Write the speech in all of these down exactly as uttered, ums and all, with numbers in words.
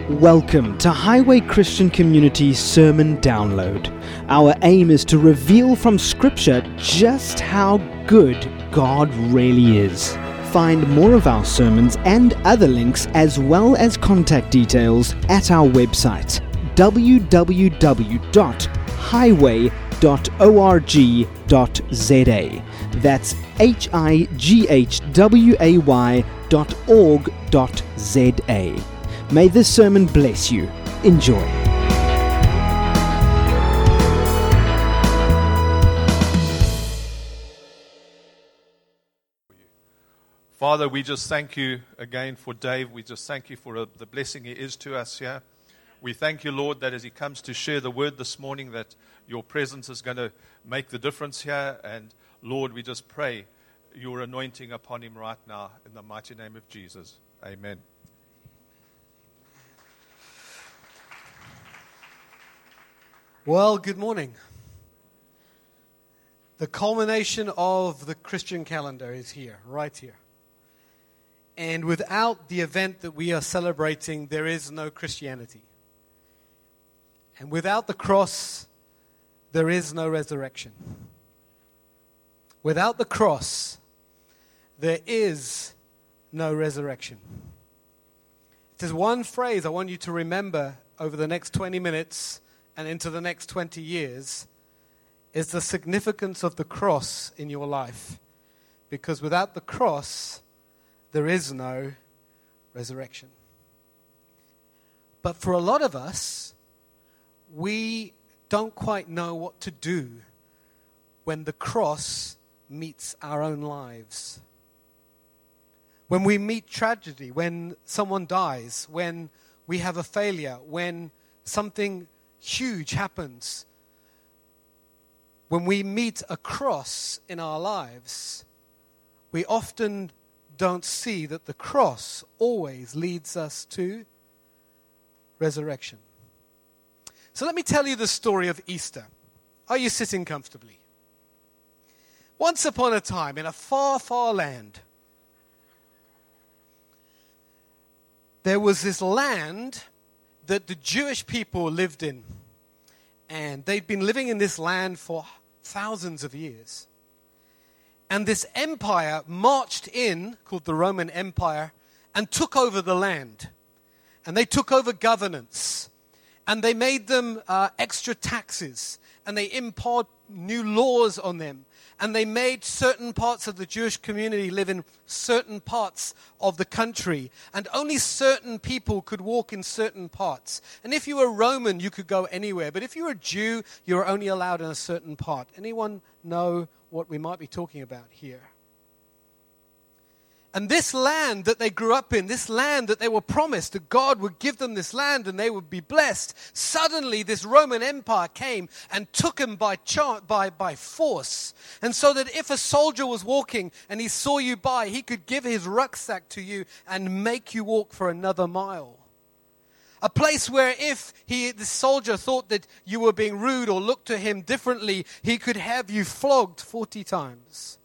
Welcome to Highway Christian Community Sermon Download. Our aim is to reveal from Scripture just how good God really is. Find more of our sermons and other links as well as contact details at our website w w w dot highway dot org dot z a. That's H I G H W A Y dot org dot Z A. May this sermon bless you. Enjoy. Father, we just thank you again for Dave. We just thank you for uh, the blessing he is to us here. We thank you, Lord, that as he comes to share the word this morning, that your presence is going to make the difference here. And Lord, we just pray your anointing upon him right now in the mighty name of Jesus. Amen. Well, good morning. The culmination of the Christian calendar is here, right here. And without the event that we are celebrating, there is no Christianity. And without the cross, there is no resurrection. Without the cross, there is no resurrection. There's one phrase I want you to remember over the next twenty minutes and into the next twenty years, is the significance of the cross in your life. Because without the cross, there is no resurrection. But for a lot of us, we don't quite know what to do when the cross meets our own lives. When we meet tragedy, when someone dies, when we have a failure, when something huge happens, when we meet a cross in our lives, we often don't see that the cross always leads us to resurrection. So let me tell you the story of Easter. Are you sitting comfortably? Once upon a time, in a far, far land, there was this land that the Jewish people lived in. And they'd been living in this land for thousands of years. And this empire marched in, called the Roman Empire, and took over the land. And they took over governance. And they made them uh, extra taxes. And they imposed new laws on them. And they made certain parts of the Jewish community live in certain parts of the country. And only certain people could walk in certain parts. And if you were Roman, you could go anywhere. But if you were a Jew, you were only allowed in a certain part. Anyone know what we might be talking about here? And this land that they grew up in, this land that they were promised that God would give them this land and they would be blessed, suddenly this Roman Empire came and took them by, char- by, by force. And so that if a soldier was walking and he saw you by, he could give his rucksack to you and make you walk for another mile. A place where if he, the soldier thought that you were being rude or looked to him differently, he could have you flogged forty times.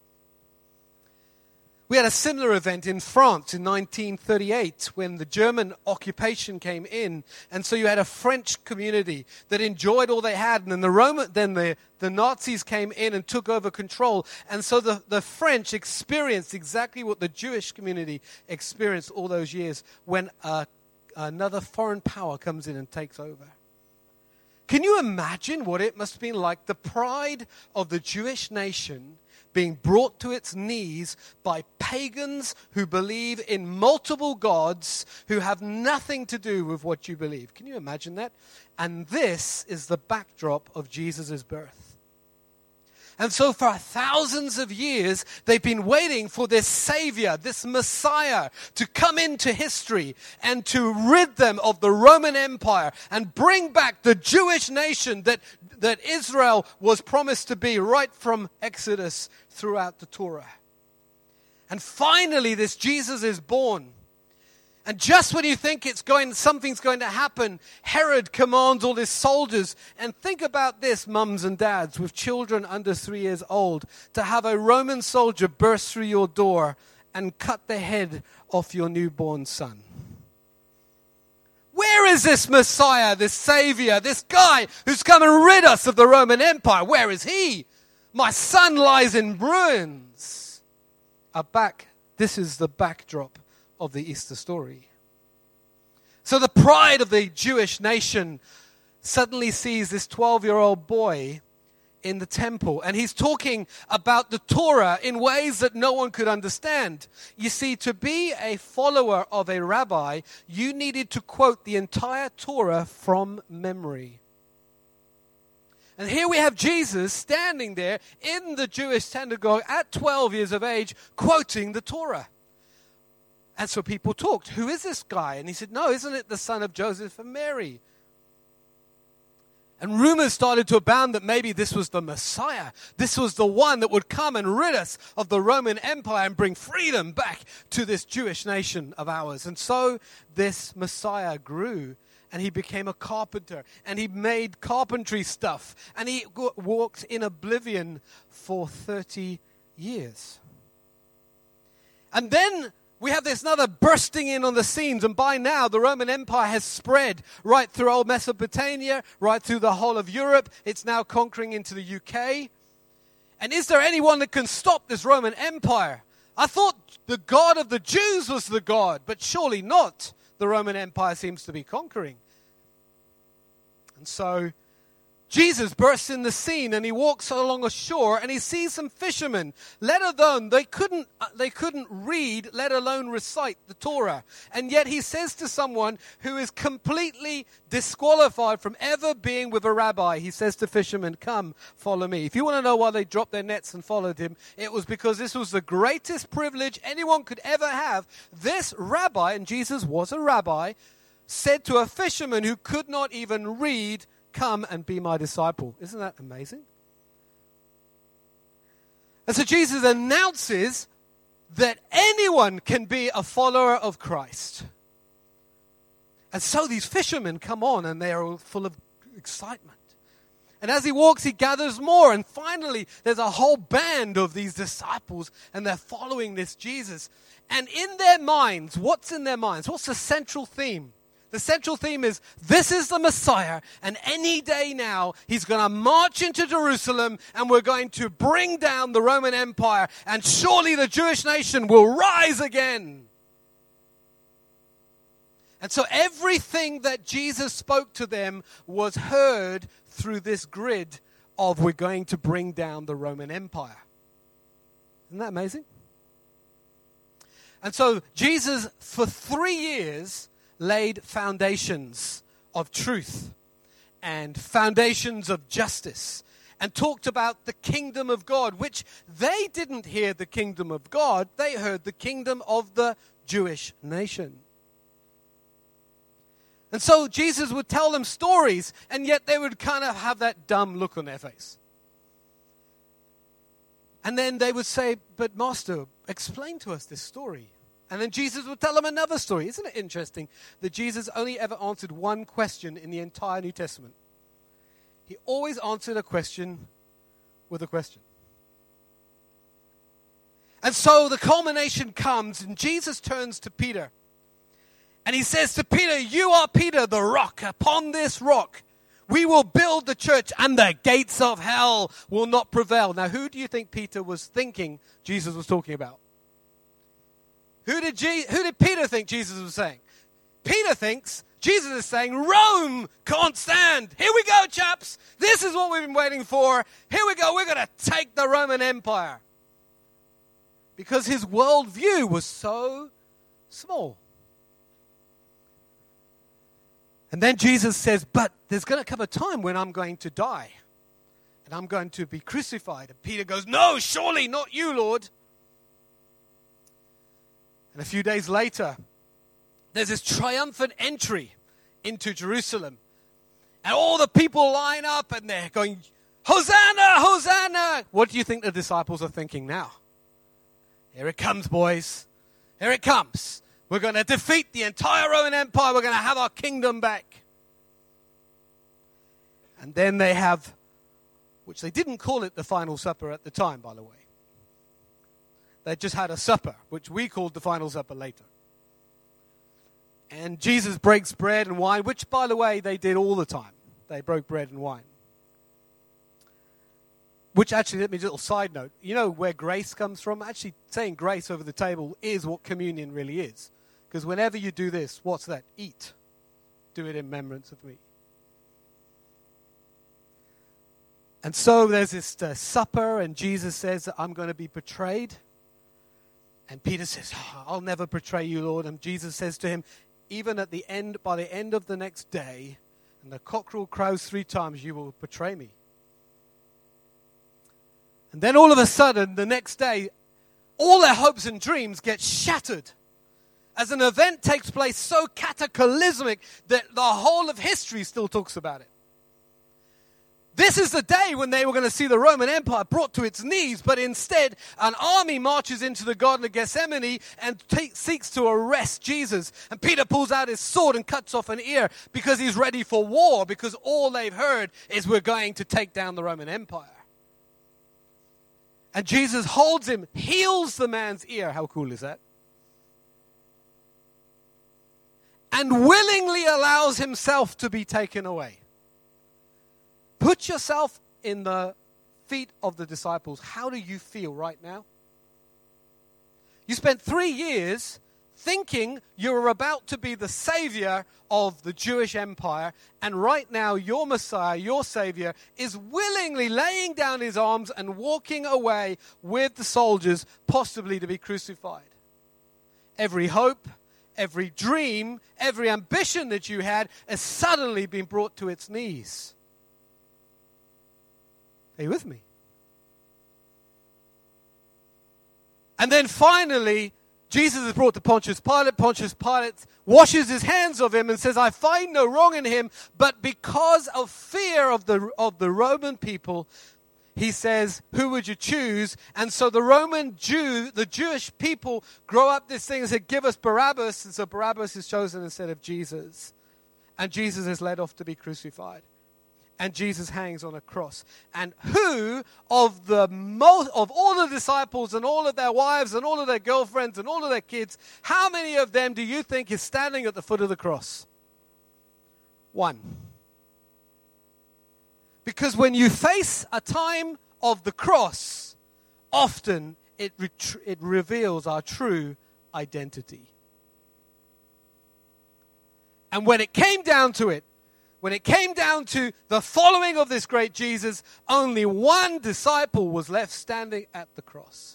We had a similar event in France in nineteen thirty-eight when the German occupation came in. And so you had a French community that enjoyed all they had. And then the Roman, then the, the Nazis came in and took over control. And so the, the French experienced exactly what the Jewish community experienced all those years when uh, another foreign power comes in and takes over. Can you imagine what it must have been like? The pride of the Jewish nation being brought to its knees by pagans who believe in multiple gods who have nothing to do with what you believe. Can you imagine that? And this is the backdrop of Jesus' birth. And so for thousands of years, they've been waiting for this Savior, this Messiah, to come into history and to rid them of the Roman Empire and bring back the Jewish nation that, that Israel was promised to be right from Exodus throughout the Torah. And finally, this Jesus is born. And just when you think it's going, something's going to happen, Herod commands all his soldiers. And think about this, mums and dads with children under three years old, to have a Roman soldier burst through your door and cut the head off your newborn son. Where is this Messiah, this Savior, this guy who's come and rid us of the Roman Empire? Where is he? My son lies in ruins. A back, this is the backdrop of the Easter story. So the pride of the Jewish nation suddenly sees this twelve-year-old boy in the temple. And he's talking about the Torah in ways that no one could understand. You see, to be a follower of a rabbi, you needed to quote the entire Torah from memory. And here we have Jesus standing there in the Jewish synagogue at twelve years of age, quoting the Torah. And so people talked, who is this guy? And he said, no, isn't it the son of Joseph and Mary? And rumors started to abound that maybe this was the Messiah. This was the one that would come and rid us of the Roman Empire and bring freedom back to this Jewish nation of ours. And so this Messiah grew, and he became a carpenter, and he made carpentry stuff, and he walked in oblivion for thirty years. And then we have this another bursting in on the scenes, and by now the Roman Empire has spread right through old Mesopotamia, right through the whole of Europe. It's now conquering into the U K. And is there anyone that can stop this Roman Empire? I thought the God of the Jews was the God, but surely not. The Roman Empire seems to be conquering. And so Jesus bursts in the scene, and he walks along a shore, and he sees some fishermen. Let alone, they couldn't, uh, they couldn't read, let alone recite the Torah. And yet he says to someone who is completely disqualified from ever being with a rabbi, he says to fishermen, come, follow me. If you want to know why they dropped their nets and followed him, it was because this was the greatest privilege anyone could ever have. This rabbi, and Jesus was a rabbi, said to a fisherman who could not even read, come and be my disciple. Isn't that amazing? And so Jesus announces that anyone can be a follower of Christ. And so these fishermen come on, and they are all full of excitement. And as he walks, he gathers more. And finally, there's a whole band of these disciples, and they're following this Jesus. And in their minds, what's in their minds? What's the central theme? The central theme is, this is the Messiah, and any day now, he's going to march into Jerusalem, and we're going to bring down the Roman Empire, and surely the Jewish nation will rise again. And so everything that Jesus spoke to them was heard through this grid of, we're going to bring down the Roman Empire. Isn't that amazing? And so Jesus, for three years, laid foundations of truth and foundations of justice, and talked about the kingdom of God, which they didn't hear the kingdom of God, they heard the kingdom of the Jewish nation. And so Jesus would tell them stories, and yet they would kind of have that dumb look on their face. And then they would say, but Master, explain to us this story. And then Jesus would tell them another story. Isn't it interesting that Jesus only ever answered one question in the entire New Testament? He always answered a question with a question. And so the culmination comes, and Jesus turns to Peter. And he says to Peter, you are Peter, the rock. Upon this rock, we will build the church, and the gates of hell will not prevail. Now, who do you think Peter was thinking Jesus was talking about? Who did, Je- who did Peter think Jesus was saying? Peter thinks Jesus is saying, Rome can't stand. Here we go, chaps. This is what we've been waiting for. Here we go. We're going to take the Roman Empire. Because his worldview was so small. And then Jesus says, but there's going to come a time when I'm going to die. And I'm going to be crucified. And Peter goes, no, surely not you, Lord. And a few days later, there's this triumphant entry into Jerusalem. And all the people line up, and they're going, Hosanna, Hosanna. What do you think the disciples are thinking now? Here it comes, boys. Here it comes. We're going to defeat the entire Roman Empire. We're going to have our kingdom back. And then they have, which they didn't call it the Final Supper at the time, by the way. They just had a supper, which we called the Final Supper later. And Jesus breaks bread and wine, which, by the way, they did all the time. They broke bread and wine. Which actually, let me do a little side note. You know where grace comes from? Actually, saying grace over the table is what communion really is. Because whenever you do this, what's that? Eat. Do it in remembrance of me. And so there's this uh, supper, and Jesus says that I'm going to be betrayed. And Peter says, oh, I'll never betray you, Lord. And Jesus says to him, even at the end, by the end of the next day, and the cockerel crows three times, you will betray me. And then all of a sudden, the next day, all their hopes and dreams get shattered as an event takes place so cataclysmic that the whole of history still talks about it. This is the day when they were going to see the Roman Empire brought to its knees, but instead an army marches into the Garden of Gethsemane and take, seeks to arrest Jesus. And Peter pulls out his sword and cuts off an ear because he's ready for war, because all they've heard is we're going to take down the Roman Empire. And Jesus holds him, heals the man's ear. How cool is that? And willingly allows himself to be taken away. Put yourself in the feet of the disciples. How do you feel right now? You spent three years thinking you were about to be the savior of the Jewish empire, and right now your Messiah, your Savior, is willingly laying down his arms and walking away with the soldiers, possibly to be crucified. Every hope, every dream, every ambition that you had has suddenly been brought to its knees. Are you with me? And then finally, Jesus is brought to Pontius Pilate. Pontius Pilate washes his hands of him and says, I find no wrong in him, but because of fear of the, of the Roman people, he says, who would you choose? And so the Roman Jew, the Jewish people grow up this thing and say, give us Barabbas. And so Barabbas is chosen instead of Jesus. And Jesus is led off to be crucified. And Jesus hangs on a cross. And who of the most of all the disciples and all of their wives and all of their girlfriends and all of their kids, how many of them do you think is standing at the foot of the cross? One. Because when you face a time of the cross, often it ret- it reveals our true identity. And when it came down to it, When it came down to the following of this great Jesus, only one disciple was left standing at the cross.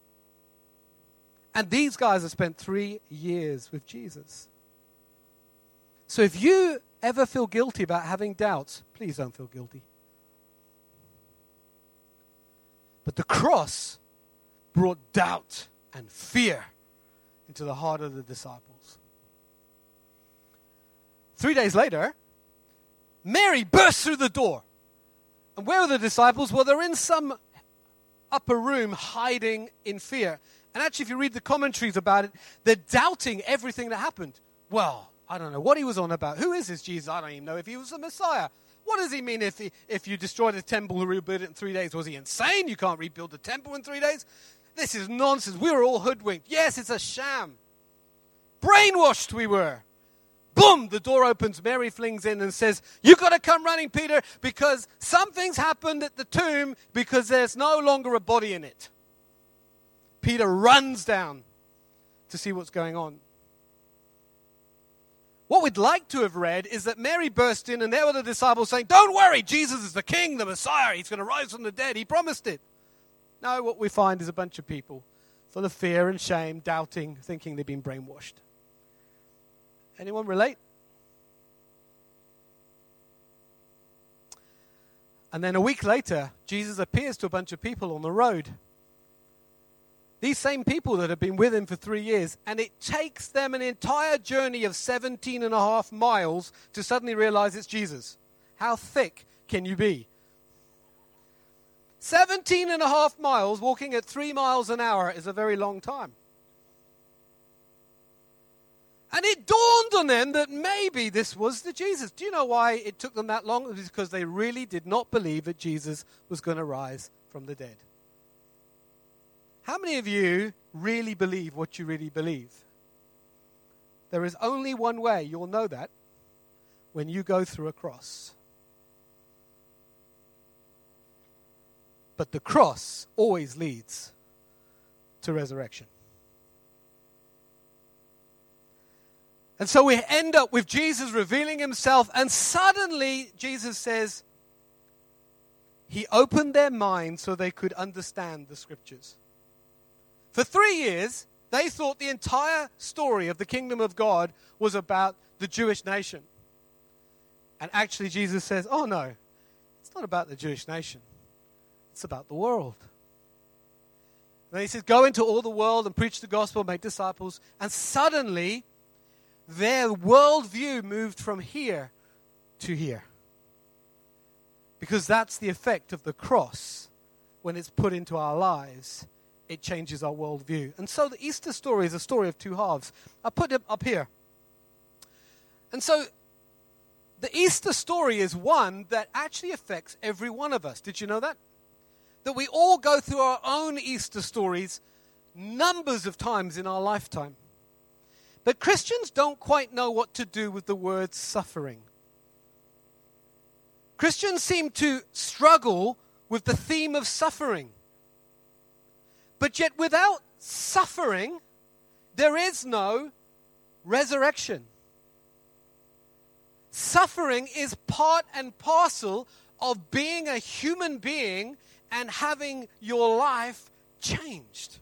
And these guys have spent three years with Jesus. So if you ever feel guilty about having doubts, please don't feel guilty. But the cross brought doubt and fear into the heart of the disciples. Three days later, Mary bursts through the door. And where are the disciples? Well, they're in some upper room hiding in fear. And actually, if you read the commentaries about it, they're doubting everything that happened. Well, I don't know what he was on about. Who is this Jesus? I don't even know if he was the Messiah. What does he mean if he, if you destroy the temple and rebuild it in three days? Was he insane? You can't rebuild the temple in three days? This is nonsense. We were all hoodwinked. Yes, it's a sham. Brainwashed we were. Boom, the door opens, Mary flings in and says, you got to come running, Peter, because something's happened at the tomb because there's no longer a body in it. Peter runs down to see what's going on. What we'd like to have read is that Mary burst in and there were the disciples saying, don't worry, Jesus is the King, the Messiah, he's going to rise from the dead, he promised it. No, what we find is a bunch of people full of fear and shame, doubting, thinking they've been brainwashed. Anyone relate? And then a week later, Jesus appears to a bunch of people on the road. These same people that have been with him for three years. And it takes them an entire journey of seventeen and a half miles to suddenly realize it's Jesus. How thick can you be? seventeen and a half miles walking at three miles an hour is a very long time. And it dawned on them that maybe this was the Jesus. Do you know why it took them that long? It was because they really did not believe that Jesus was going to rise from the dead. How many of you really believe what you really believe? There is only one way you'll know that: when you go through a cross. But the cross always leads to resurrection. And so we end up with Jesus revealing himself, and suddenly Jesus says, he opened their minds so they could understand the scriptures. For three years, they thought the entire story of the kingdom of God was about the Jewish nation. And actually Jesus says, oh no, it's not about the Jewish nation. It's about the world. And then he says, go into all the world and preach the gospel, make disciples. And suddenly, their worldview moved from here to here. Because that's the effect of the cross. When it's put into our lives, it changes our worldview. And so the Easter story is a story of two halves. I put it up here. And so the Easter story is one that actually affects every one of us. Did you know that? That we all go through our own Easter stories numbers of times in our lifetime. But Christians don't quite know what to do with the word suffering. Christians seem to struggle with the theme of suffering. But yet without suffering, there is no resurrection. Suffering is part and parcel of being a human being and having your life changed.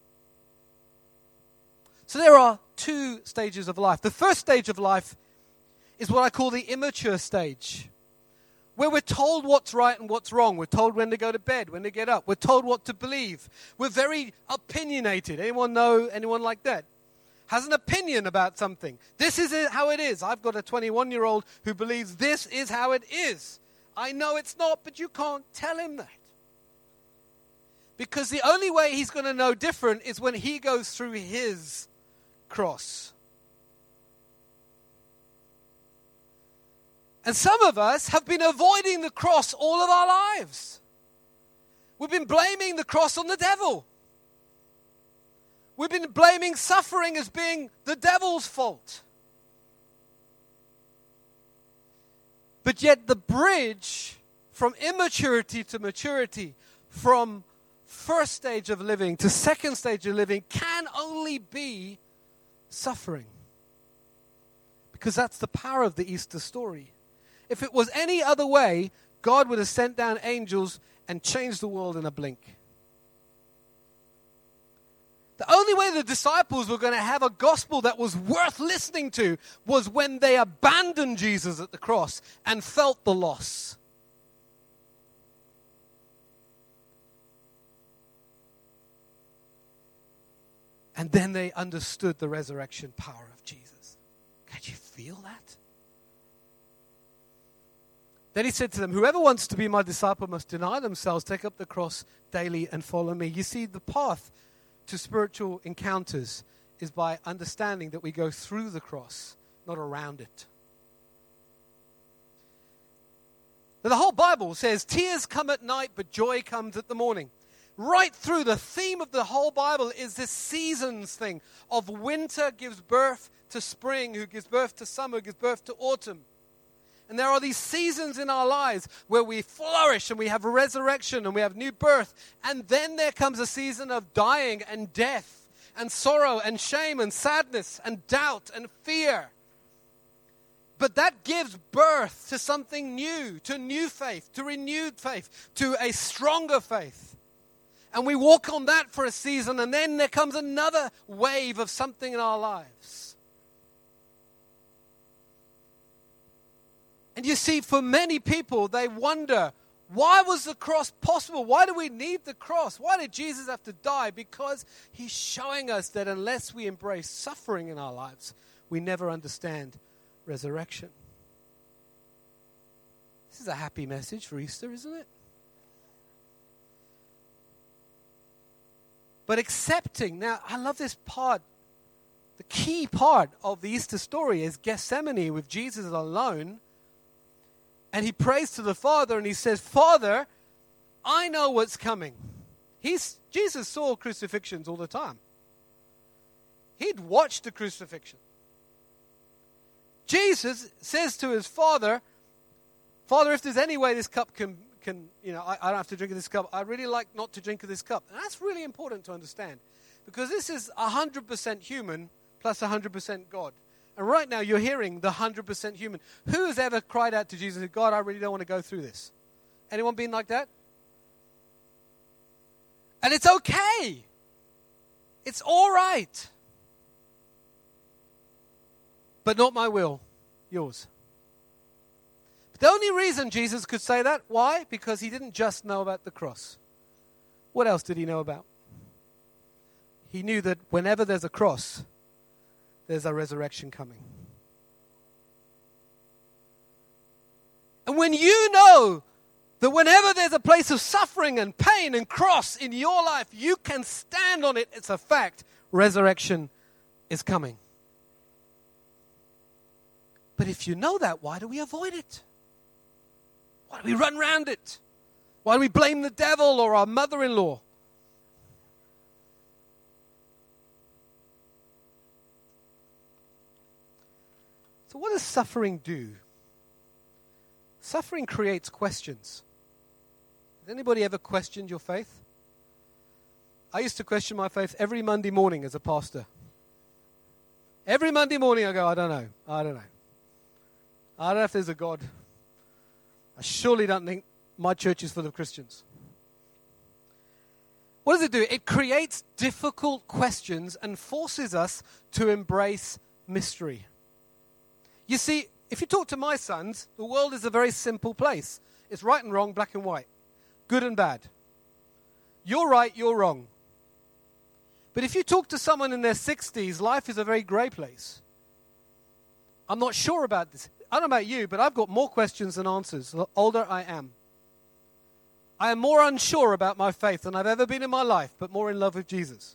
So there are two stages of life. The first stage of life is what I call the immature stage, where we're told what's right and what's wrong. We're told when to go to bed, when to get up. We're told what to believe. We're very opinionated. Anyone know anyone like that? Has an opinion about something. This is it, how it is. I've got a twenty-one-year-old who believes this is how it is. I know it's not, but you can't tell him that. Because the only way he's going to know different is when he goes through his cross. And some of us have been avoiding the cross all of our lives. We've been blaming the cross on the devil. We've been blaming suffering as being the devil's fault. But yet the bridge from immaturity to maturity, from first stage of living to second stage of living, can only be suffering. Because that's the power of the Easter story. If it was any other way, God would have sent down angels and changed the world in a blink. The only way the disciples were going to have a gospel that was worth listening to was when they abandoned Jesus at the cross and felt the loss. And then they understood the resurrection power of Jesus. Can you feel that? Then he said to them, whoever wants to be my disciple must deny themselves, take up the cross daily and follow me. You see, the path to spiritual encounters is by understanding that we go through the cross, not around it. Now, the whole Bible says, tears come at night, but joy comes at the morning. Right through, the theme of the whole Bible is this seasons thing of winter gives birth to spring, who gives birth to summer, who gives birth to autumn. And there are these seasons in our lives where we flourish and we have resurrection and we have new birth. And then there comes a season of dying and death and sorrow and shame and sadness and doubt and fear. But that gives birth to something new, to new faith, to renewed faith, to a stronger faith. And we walk on that for a season, and then there comes another wave of something in our lives. And you see, for many people, they wonder, why was the cross possible? Why do we need the cross? Why did Jesus have to die? Because he's showing us that unless we embrace suffering in our lives, we never understand resurrection. This is a happy message for Easter, isn't it? But accepting, now I love this part. The key part of the Easter story is Gethsemane with Jesus alone. And he prays to the Father and he says, Father, I know what's coming. He's, Jesus saw crucifixions all the time. He'd watched the crucifixion. Jesus says to his Father, Father, if there's any way this cup can, can you know, I, I don't have to drink of this cup. I'd really like not to drink of this cup. And that's really important to understand. Because this is one hundred percent human plus one hundred percent God. And right now you're hearing the one hundred percent human. Who has ever cried out to Jesus and said, God, I really don't want to go through this? Anyone been like that? And it's okay. It's all right. But not my will, yours. But the only reason Jesus could say that, why? Because he didn't just know about the cross. What else did he know about? He knew that whenever there's a cross, there's a resurrection coming. And when you know that whenever there's a place of suffering and pain and cross in your life, you can stand on it, it's a fact, resurrection is coming. But if you know that, why do we avoid it? Why do we run around it? Why do we blame the devil or our mother-in-law? So what does suffering do? Suffering creates questions. Has anybody ever questioned your faith? I used to question my faith every Monday morning as a pastor. Every Monday morning I go, I don't know, I don't know. I don't know if there's a God. I surely don't think my church is full of Christians. What does it do? It creates difficult questions and forces us to embrace mystery. You see, if you talk to my sons, the world is a very simple place. It's right and wrong, black and white, good and bad. You're right, you're wrong. But if you talk to someone in their sixties, life is a very grey place. I'm not sure about this. I don't know about you, but I've got more questions than answers the older I am. I am more unsure about my faith than I've ever been in my life, but more in love with Jesus.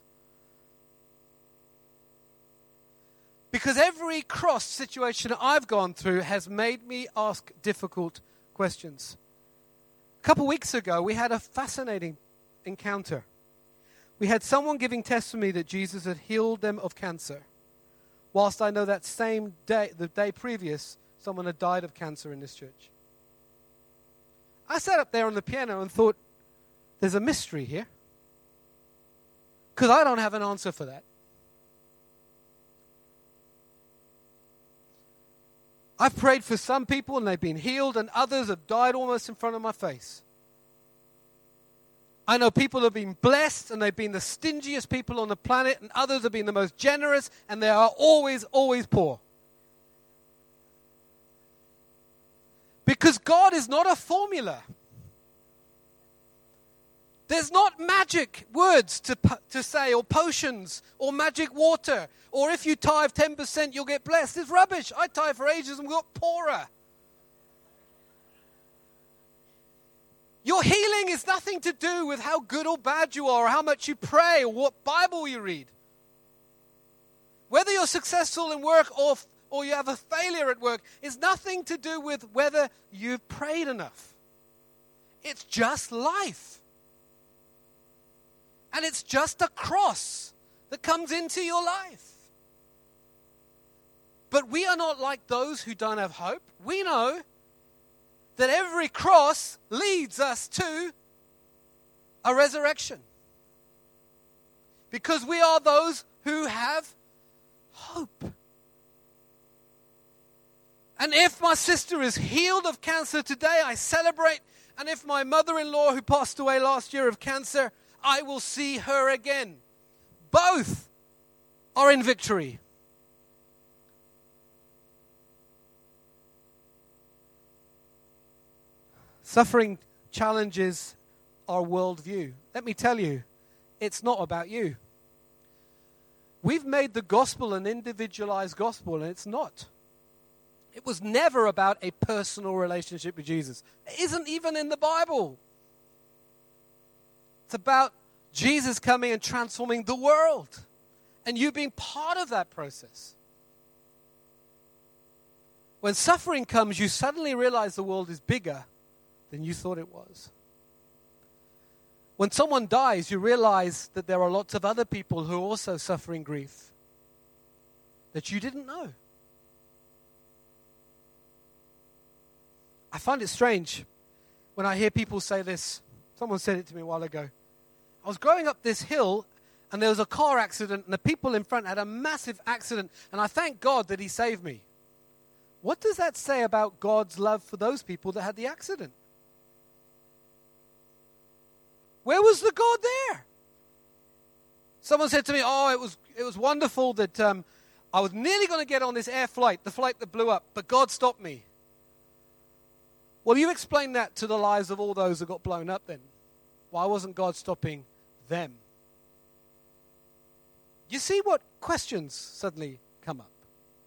Because every cross situation I've gone through has made me ask difficult questions. A couple weeks ago, we had a fascinating encounter. We had someone giving testimony that Jesus had healed them of cancer. Whilst I know that same day, the day previous, someone had died of cancer in this church. I sat up there on the piano and thought, there's a mystery here. Because I don't have an answer for that. I've prayed for some people and they've been healed, and others have died almost in front of my face. I know people have been blessed and they've been the stingiest people on the planet, and others have been the most generous, and they are always, always poor. Because God is not a formula. There's not magic words to to say, or potions, or magic water, or if you tithe ten percent, you'll get blessed. It's rubbish. I tithe for ages and we got poorer. Your healing is nothing to do with how good or bad you are, or how much you pray, or what Bible you read. Whether you're successful in work or, or you have a failure at work is nothing to do with whether you've prayed enough. It's just life. And it's just a cross that comes into your life. But we are not like those who don't have hope. We know that every cross leads us to a resurrection. Because we are those who have hope. And if my sister is healed of cancer today, I celebrate. And if my mother-in-law who passed away last year of cancer, I will see her again. Both are in victory. Suffering challenges our worldview. Let me tell you, it's not about you. We've made the gospel an individualized gospel, and it's not. It was never about a personal relationship with Jesus. It isn't even in the Bible. It's about Jesus coming and transforming the world, and you being part of that process. When suffering comes, you suddenly realize the world is bigger than you thought it was. When someone dies, you realize that there are lots of other people who are also suffering grief that you didn't know. I find it strange when I hear people say this. Someone said it to me a while ago. I was going up this hill, and there was a car accident, and the people in front had a massive accident, and I thank God that he saved me. What does that say about God's love for those people that had the accident? Where was the God there? Someone said to me, oh, it was it was wonderful that um, I was nearly going to get on this air flight, the flight that blew up, but God stopped me. Well, you explain that to the lives of all those that got blown up then. Why wasn't God stopping them? You see what questions suddenly come up.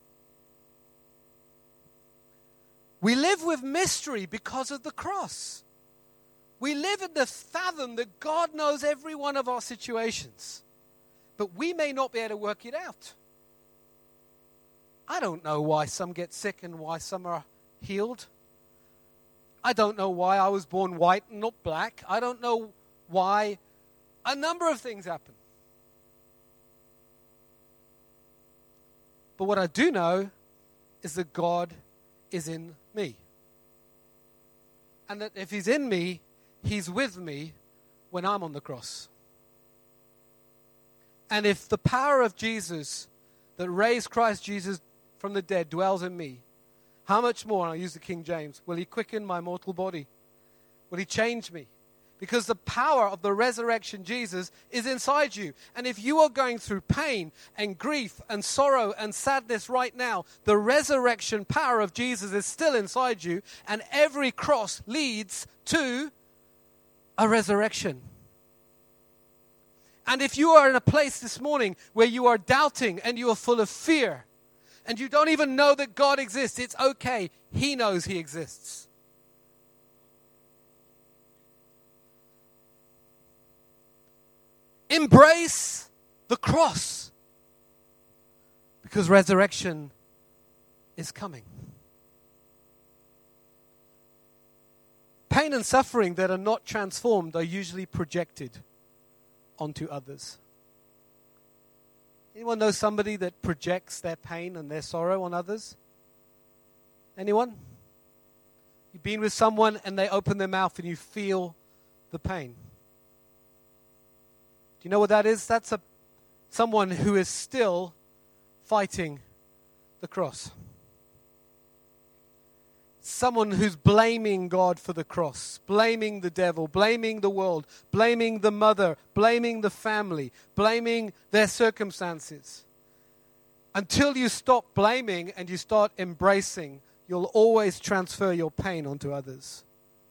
We live with mystery because of the cross. We live in the fathom that God knows every one of our situations. But we may not be able to work it out. I don't know why some get sick and why some are healed. I don't know why I was born white and not black. I don't know why a number of things happen. But what I do know is that God is in me. And that if he's in me, he's with me when I'm on the cross. And if the power of Jesus that raised Christ Jesus from the dead dwells in me, how much more, and I'll use the King James, will he quicken my mortal body? Will he change me? Because the power of the resurrection Jesus is inside you. And if you are going through pain and grief and sorrow and sadness right now, the resurrection power of Jesus is still inside you. And every cross leads to a resurrection. And if you are in a place this morning where you are doubting and you are full of fear and you don't even know that God exists, it's okay. He knows he exists. Embrace the cross because resurrection is coming. Pain and suffering that are not transformed are usually projected onto others. Anyone know somebody that projects their pain and their sorrow on others? Anyone? You've been with someone and they open their mouth and you feel the pain. Do you know what that is? That's a someone who is still fighting the cross. Someone who's blaming God for the cross, blaming the devil, blaming the world, blaming the mother, blaming the family, blaming their circumstances. Until you stop blaming and you start embracing, you'll always transfer your pain onto others.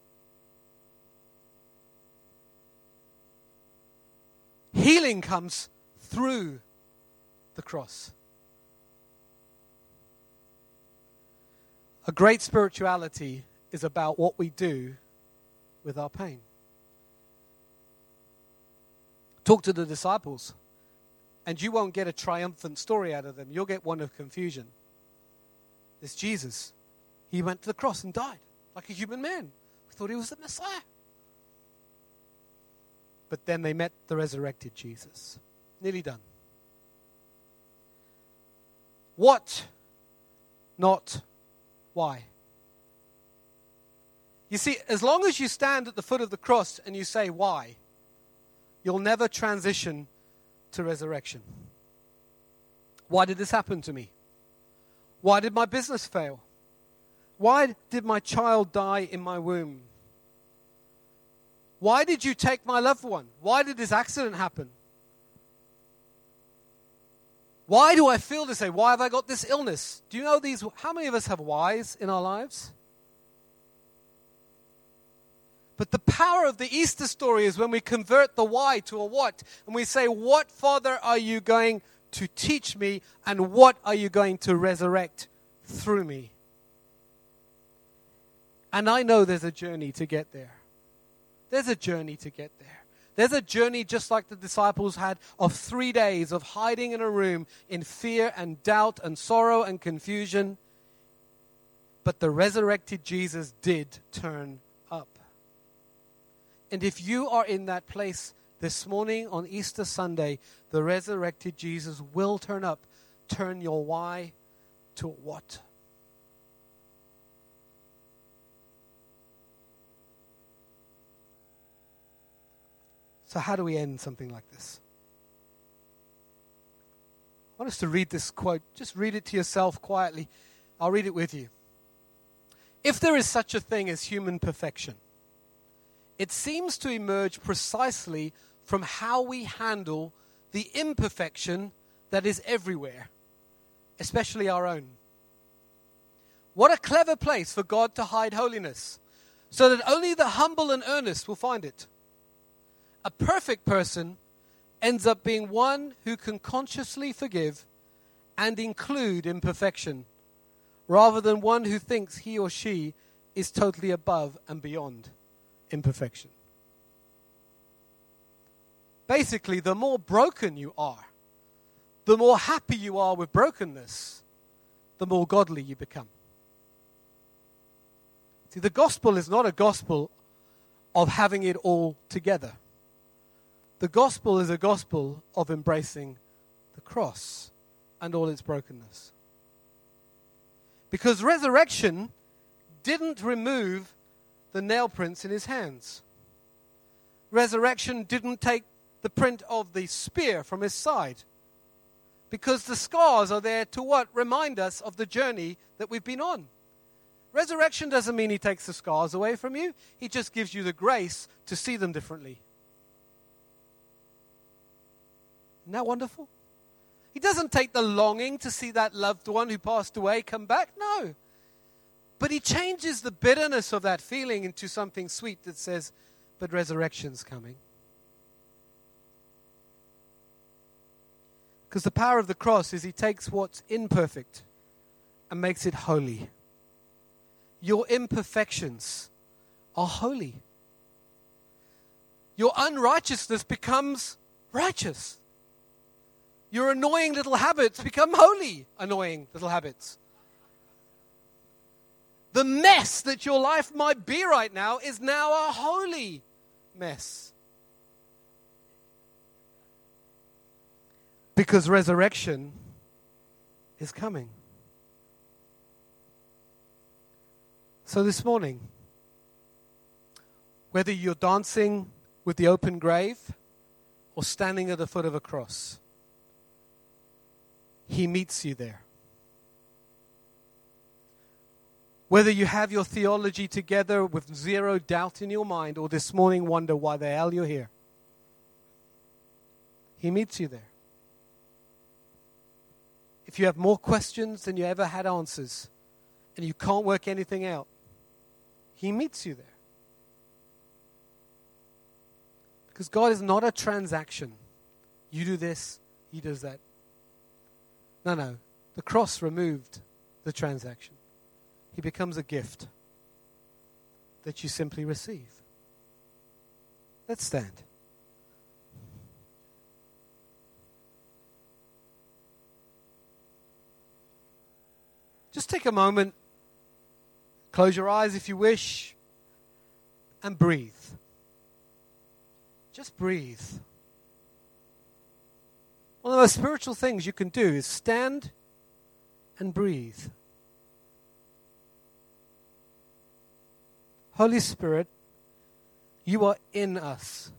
Healing comes through the cross. A great spirituality is about what we do with our pain. Talk to the disciples, and you won't get a triumphant story out of them. You'll get one of confusion. It's Jesus. He went to the cross and died like a human man. We thought he was the Messiah. But then they met the resurrected Jesus. Nearly done. What? Not why. You see, as long as you stand at the foot of the cross and you say why, you'll never transition to resurrection. Why did this happen to me? Why did my business fail? Why did my child die in my womb? Why did you take my loved one? Why did this accident happen? Why do I feel this way? Why have I got this illness? Do you know these? How many of us have whys in our lives? But the power of the Easter story is when we convert the why to a what. And we say, what, Father, are you going to teach me? And what are you going to resurrect through me? And I know there's a journey to get there. There's a journey to get there. There's a journey just like the disciples had of three days of hiding in a room in fear and doubt and sorrow and confusion. But the resurrected Jesus did turn up. And if you are in that place this morning on Easter Sunday, the resurrected Jesus will turn up. Turn your why to a what. So how do we end something like this? I want us to read this quote. Just read it to yourself quietly. I'll read it with you. If there is such a thing as human perfection, it seems to emerge precisely from how we handle the imperfection that is everywhere, especially our own. What a clever place for God to hide holiness, so that only the humble and earnest will find it. A perfect person ends up being one who can consciously forgive and include imperfection, rather than one who thinks he or she is totally above and beyond imperfection. Basically, the more broken you are, the more happy you are with brokenness, the more godly you become. See, the gospel is not a gospel of having it all together. The gospel is a gospel of embracing the cross and all its brokenness. Because resurrection didn't remove the nail prints in his hands. Resurrection didn't take the print of the spear from his side. Because the scars are there to what? Remind us of the journey that we've been on. Resurrection doesn't mean he takes the scars away from you. He just gives you the grace to see them differently. Isn't that wonderful? He doesn't take the longing to see that loved one who passed away come back. No. But he changes the bitterness of that feeling into something sweet that says, but resurrection's coming. Because the power of the cross is he takes what's imperfect and makes it holy. Your imperfections are holy. Your unrighteousness becomes righteous. Your annoying little habits become holy, annoying little habits. The mess that your life might be right now is now a holy mess. Because resurrection is coming. So this morning, whether you're dancing with the open grave or standing at the foot of a cross, he meets you there. Whether you have your theology together with zero doubt in your mind or this morning wonder why the hell you're here, he meets you there. If you have more questions than you ever had answers and you can't work anything out, he meets you there. Because God is not a transaction. You do this, he does that. No, no. The cross removed the transaction. He becomes a gift that you simply receive. Let's stand. Just take a moment, close your eyes if you wish, and breathe. Just breathe. One of the most spiritual things you can do is stand and breathe. Holy Spirit, you are in us.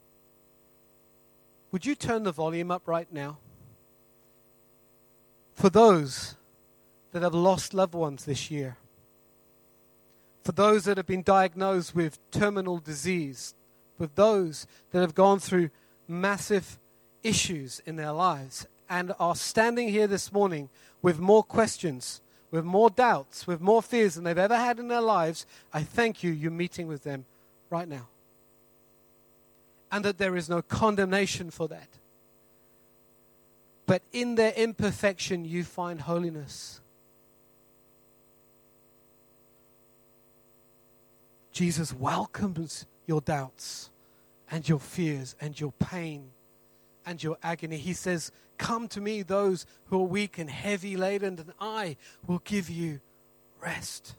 Would you turn the volume up right now? For those that have lost loved ones this year, for those that have been diagnosed with terminal disease, with those that have gone through massive issues in their lives and are standing here this morning with more questions, with more doubts, with more fears than they've ever had in their lives, I thank you, you're meeting with them right now. And that there is no condemnation for that. But in their imperfection, you find holiness. Jesus welcomes your doubts and your fears and your pain and your agony. He says, come to me, those who are weak and heavy laden, and I will give you rest.